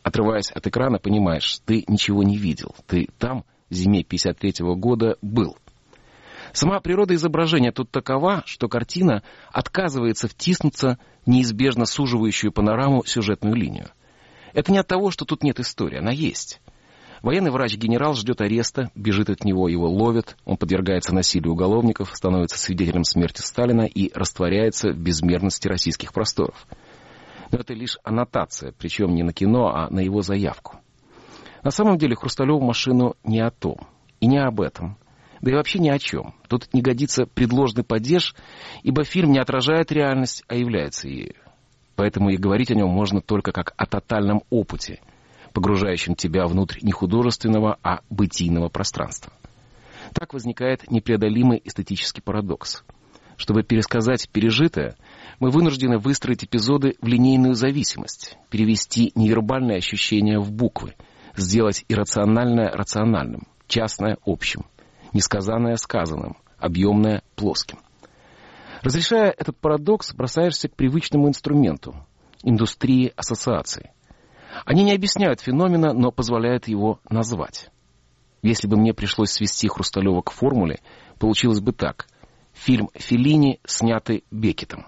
Отрываясь от экрана, понимаешь, ты ничего не видел. Ты там, в зиме пятьдесят третьего года, был. Сама природа изображения тут такова, что картина отказывается втиснуться в неизбежно суживающую панораму сюжетную линию. Это не от того, что тут нет истории, она есть. Военный врач-генерал ждет ареста, бежит от него, его ловят, он подвергается насилию уголовников, становится свидетелем смерти Сталина и растворяется в безмерности российских просторов. Но это лишь аннотация, причем не на кино, а на его заявку. На самом деле Хрусталёву машину не о том, и не об этом, да и вообще ни о чем. Тут не годится предложенный падеж, ибо фильм не отражает реальность, а является ею. Поэтому и говорить о нем можно только как о тотальном опыте, погружающем тебя внутрь не художественного, а бытийного пространства. Так возникает непреодолимый эстетический парадокс. Чтобы пересказать пережитое, мы вынуждены выстроить эпизоды в линейную зависимость, перевести невербальные ощущения в буквы, сделать иррациональное рациональным, частное общим, несказанное сказанным, объемное плоским. Разрешая этот парадокс, бросаешься к привычному инструменту – индустрии ассоциаций. Они не объясняют феномена, но позволяют его назвать. Если бы мне пришлось свести Хрусталёва к формуле, получилось бы так. Фильм Феллини, снятый Беккетом.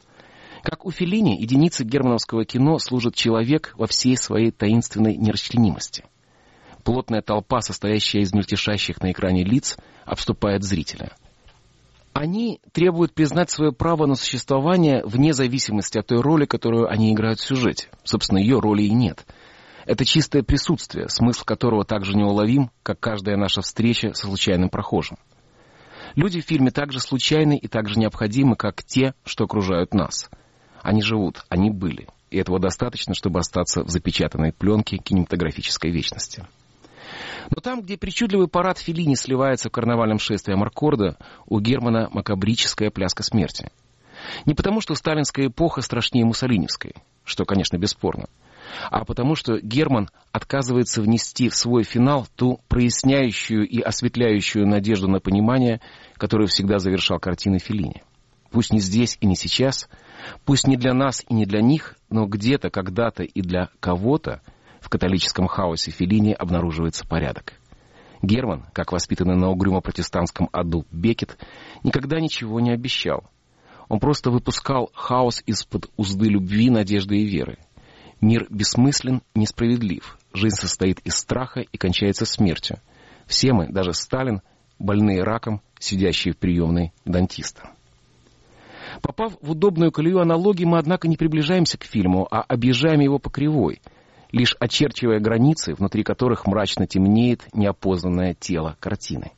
Как у Феллини, единицей германовского кино служит человек во всей своей таинственной нерасчленимости. Плотная толпа, состоящая из мельтешащих на экране лиц, обступает зрителя. Они требуют признать свое право на существование вне зависимости от той роли, которую они играют в сюжете. Собственно, ее роли и нет. Это чистое присутствие, смысл которого так же неуловим, как каждая наша встреча со случайным прохожим. Люди в фильме так же случайны и так же необходимы, как те, что окружают нас. Они живут, они были. И этого достаточно, чтобы остаться в запечатанной пленке кинематографической вечности. Но там, где причудливый парад Феллини сливается в карнавальном шествии Амаркорда, у Германа макабрическая пляска смерти. Не потому, что сталинская эпоха страшнее муссолиневской, что, конечно, бесспорно, а потому, что Герман отказывается внести в свой финал ту проясняющую и осветляющую надежду на понимание, которую всегда завершал картины Феллини. Пусть не здесь и не сейчас, пусть не для нас и не для них, но где-то, когда-то и для кого-то в католическом хаосе Феллини обнаруживается порядок. Герман, как воспитанный на угрюмо-протестантском аду Беккет, никогда ничего не обещал. Он просто выпускал хаос из-под узды любви, надежды и веры. Мир бессмыслен, несправедлив. Жизнь состоит из страха и кончается смертью. Все мы, даже Сталин, больные раком, сидящие в приемной дантиста. Попав в удобную колею аналогии, мы, однако, не приближаемся к фильму, а объезжаем его по кривой, лишь очерчивая границы, внутри которых мрачно темнеет неопознанное тело картины.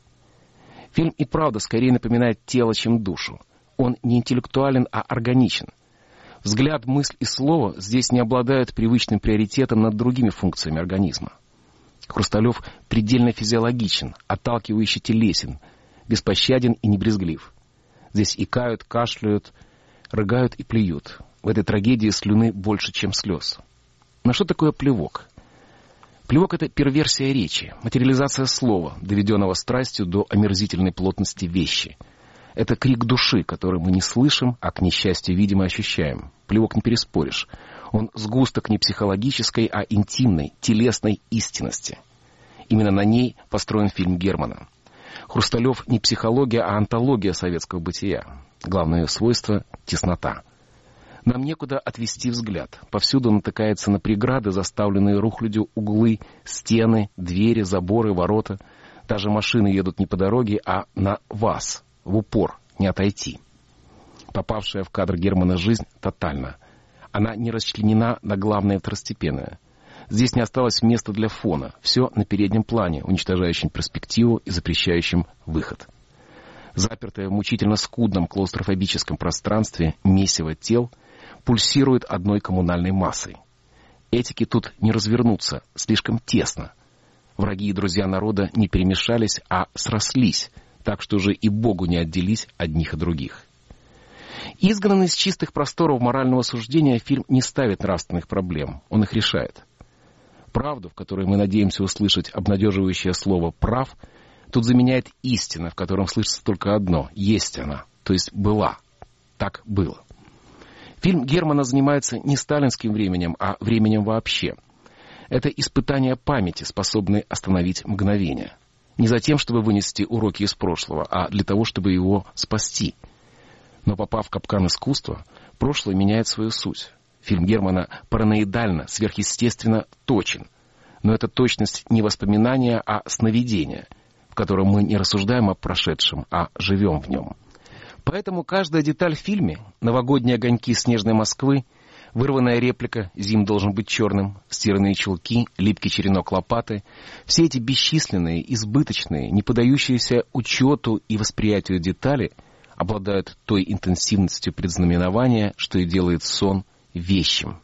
Фильм и правда скорее напоминает тело, чем душу. Он не интеллектуален, а органичен. Взгляд, мысль и слово здесь не обладают привычным приоритетом над другими функциями организма. Хрусталёв предельно физиологичен, отталкивающе телесен, беспощаден и небрезглив. Здесь икают, кашляют, рыгают и плюют. В этой трагедии слюны больше, чем слез. Но что такое плевок? Плевок — это перверсия речи, материализация слова, доведенного страстью до омерзительной плотности вещи. Это крик души, который мы не слышим, а, к несчастью, видимо, ощущаем. Плевок не переспоришь. Он сгусток не психологической, а интимной, телесной истинности. Именно на ней построен фильм Германа. Хрусталёв не психология, а антология советского бытия. Главное свойство — теснота. Нам некуда отвести взгляд. Повсюду натыкается на преграды, заставленные рухлядью углы, стены, двери, заборы, ворота. Даже машины едут не по дороге, а на вас, в упор, не отойти. Попавшая в кадр Германа жизнь тотальна. Она не расчленена на главное и второстепенное. Здесь не осталось места для фона. Все на переднем плане, уничтожающем перспективу и запрещающем выход. Запертое в мучительно скудном клаустрофобическом пространстве месиво тел пульсирует одной коммунальной массой. Этики тут не развернуться, слишком тесно. Враги и друзья народа не перемешались, а срослись, так что уже и Богу не отделись одних от других. Изгнанный из чистых просторов морального суждения, фильм не ставит нравственных проблем, он их решает. Правду, в которой мы надеемся услышать обнадеживающее слово «прав», тут заменяет истина, в котором слышится только одно — есть она, то есть была. Так было. Фильм Германа занимается не сталинским временем, а временем вообще. Это испытание памяти, способное остановить мгновение. Не за тем, чтобы вынести уроки из прошлого, а для того, чтобы его спасти. Но попав в капкан искусства, прошлое меняет свою суть. Фильм Германа параноидально, сверхъестественно точен. Но это точность не воспоминания, а сновидения, в котором мы не рассуждаем о прошедшем, а живем в нем. Поэтому каждая деталь в фильме — новогодние огоньки снежной Москвы, вырванная реплика «Зим должен быть черным», стиранные чулки, липкий черенок лопаты — все эти бесчисленные, избыточные, не поддающиеся учету и восприятию детали обладают той интенсивностью предзнаменования, что и делает сон вещим.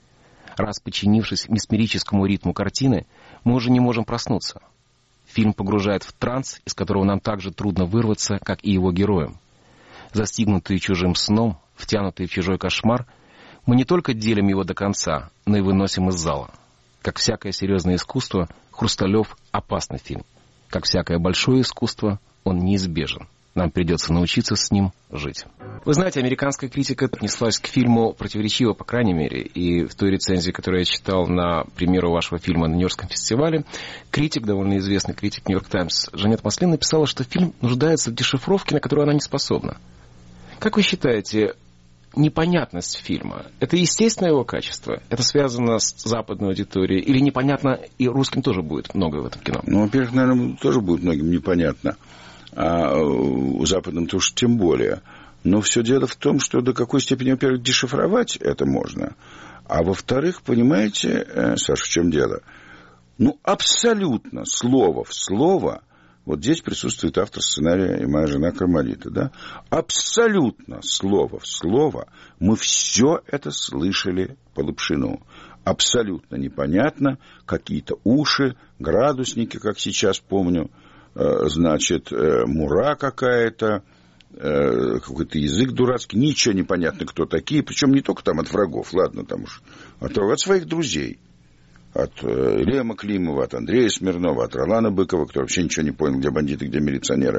Раз подчинившись месмерическому ритму картины, мы уже не можем проснуться. Фильм погружает в транс, из которого нам так же трудно вырваться, как и его героям. Застигнутые чужим сном, втянутые в чужой кошмар, мы не только делим его до конца, но и выносим из зала. Как всякое серьезное искусство, Хрусталев — опасный фильм. Как всякое большое искусство, он неизбежен. Нам придется научиться с ним жить. Вы знаете, американская критика отнеслась к фильму противоречиво, по крайней мере. И в той рецензии, которую я читал на премьеру вашего фильма на Нью-Йоркском фестивале, критик, довольно известный критик «Нью-Йорк Таймс» Жанет Маслин написала, что фильм нуждается в дешифровке, на которую она не способна. Как вы считаете, непонятность фильма — это естественное его качество? Это связано с западной аудиторией? Или непонятно, и русским тоже будет многое в этом кино? Ну, во-первых, наверное, тоже будет многим непонятно. А у западным тоже тем более. Но все дело в том, что до какой степени, во-первых, дешифровать это можно. А во-вторых, понимаете, Саша, в чем дело? Ну, абсолютно слово в слово. Вот здесь присутствует автор сценария и моя жена Кармалита, да? Абсолютно слово в слово мы все это слышали по Лапшину. Абсолютно непонятно. Какие-то уши, градусники, как сейчас помню. Значит, мура какая-то, какой-то язык дурацкий, ничего не понятно, кто такие, причем не только там от врагов, ладно, там уж, а от своих друзей, от Лема Климова, от Андрея Смирнова, от Ролана Быкова, кто вообще ничего не понял, где бандиты, где милиционеры.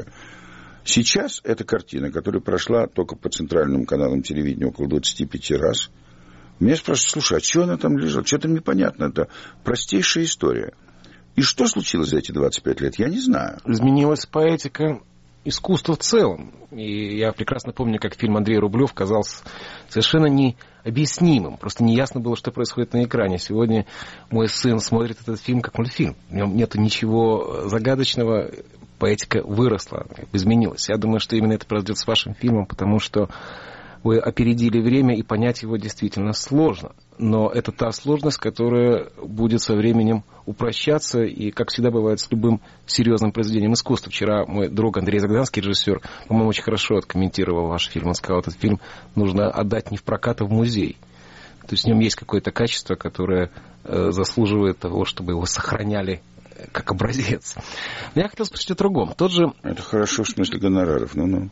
Сейчас эта картина, которая прошла только по центральным каналам телевидения около двадцати пяти раз, меня спрашивают: слушай, а что она там лежала, что там непонятно, это простейшая история. И что случилось за эти двадцать пять лет, я не знаю. Изменилась поэтика искусства в целом. И я прекрасно помню, как фильм Андрей Рублев казался совершенно необъяснимым. Просто неясно было, что происходит на экране. Сегодня мой сын смотрит этот фильм как мультфильм. В нем нет ничего загадочного. Поэтика выросла, изменилась. Я думаю, что именно это произойдет с вашим фильмом, потому что вы опередили время, и понять его действительно сложно. Но это та сложность, которая будет со временем упрощаться, и, как всегда бывает с любым серьезным произведением искусства. Вчера мой друг Андрей Загданский, режиссер, по-моему, очень хорошо откомментировал ваш фильм. Он сказал, этот фильм нужно отдать не в прокат, а в музей. То есть в нем есть какое-то качество, которое э, заслуживает того, чтобы его сохраняли как образец. Но я хотел спросить о другом. Тот же... Это хорошо в смысле гонораров, ну-ну.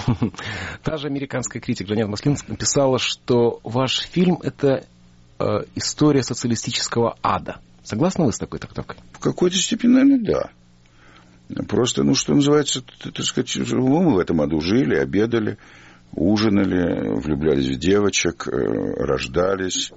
Та же американская критик Жанет Маслин написала, что ваш фильм — это э, история социалистического ада. Согласны вы с такой трактовкой? В какой-то степени, наверное, да. Просто, ну, что называется, так сказать, мы в этом аду жили, обедали, ужинали, влюблялись в девочек, рождались,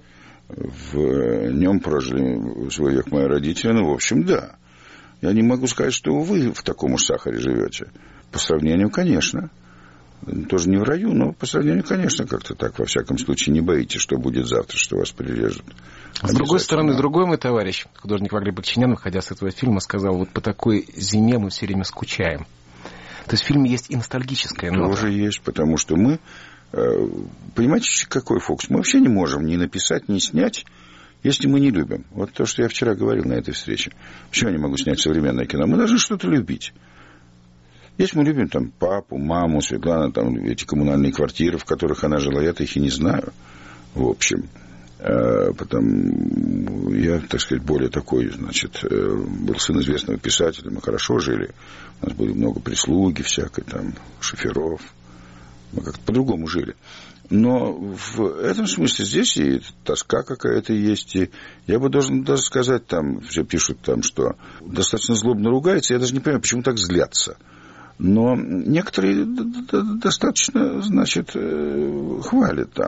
в нем прожили свой век мои родители. Ну, в общем, да. Я не могу сказать, что вы в таком уж сахаре живете. По сравнению, конечно. Тоже не в раю, но по сравнению, конечно, как-то так. Во всяком случае, не боитесь, что будет завтра, что вас прирежут. С другой стороны, другой мой товарищ, художник Вагрий Бакчинян, выходя с этого фильма, сказал, вот по такой зиме мы все время скучаем. То есть в фильме есть и ностальгическая нота. Тоже есть, потому что мы... Понимаете, какой фокус? Мы вообще не можем ни написать, ни снять, если мы не любим. Вот то, что я вчера говорил на этой встрече. Почему я не могу снять современное кино? Мы должны что-то любить. Если мы любим там папу, маму, Светлану, там эти коммунальные квартиры, в которых она жила, я-то их и не знаю. В общем, потом я, так сказать, более такой, значит, был сын известного писателя, мы хорошо жили. У нас было много прислуги всякой, там, шоферов. Мы как-то по-другому жили. Но в этом смысле здесь и тоска какая-то есть. И я бы должен даже сказать, там все пишут, там, что достаточно злобно ругаются. Я даже не понимаю, почему так злятся. Но некоторые достаточно, значит, хвалят там.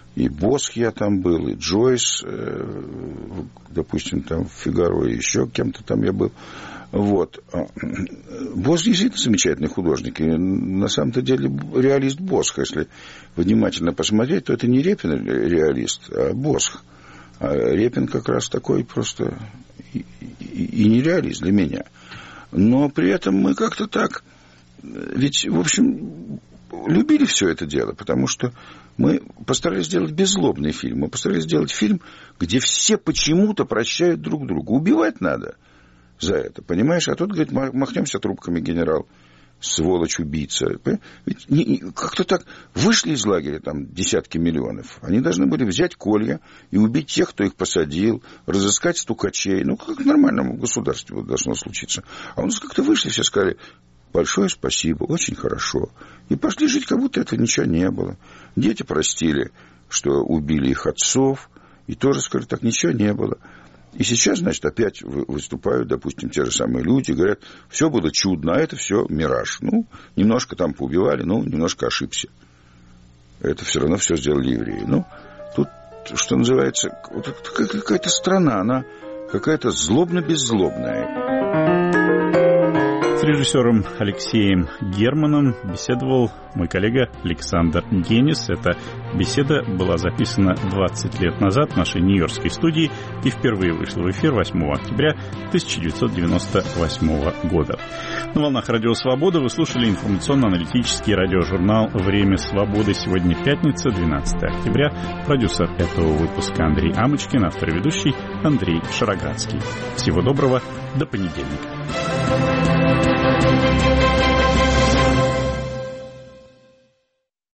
И Босх я там был, и Джойс, допустим, там в «Фигаро», и еще кем-то там я был. Вот. Босх действительно замечательный художник. И на самом-то деле реалист Босх. Если внимательно посмотреть, то это не Репин реалист, а Босх. А Репин как раз такой просто и, и, и нереалист для меня. Но при этом мы как-то так... Ведь, в общем, любили все это дело, потому что мы постарались сделать беззлобный фильм. Мы постарались сделать фильм, где все почему-то прощают друг друга. Убивать надо за это, понимаешь? А тут, говорит, махнемся трубками, генерал, сволочь, убийца. Ведь не, как-то так вышли из лагеря там десятки миллионов. Они должны были взять колья и убить тех, кто их посадил, разыскать стукачей. Ну, как в нормальном государстве вот должно случиться. А у нас как-то вышли, все сказали: большое спасибо, очень хорошо. И пошли жить, как будто этого ничего не было. Дети простили, что убили их отцов, и тоже сказали, так ничего не было. И сейчас, значит, опять выступают, допустим, те же самые люди, говорят, все было чудно, а это все мираж. Ну, немножко там поубивали, ну, немножко ошибся. Это все равно все сделали евреи. Ну, тут, что называется, вот какая-то страна, она какая-то злобно-беззлобная. С режиссером Алексеем Германом беседовал мой коллега Александр Генис. Эта беседа была записана двадцать лет назад в нашей нью-йоркской студии и впервые вышла в эфир восьмого октября тысяча девятьсот девяносто восьмого года. На волнах Радио Свобода вы слушали информационно-аналитический радиожурнал «Время свободы». Сегодня пятница, двенадцатого октября. Продюсер этого выпуска Андрей Амочкин, автор и ведущий Андрей Шароградский. Всего доброго, до понедельника. Thank you.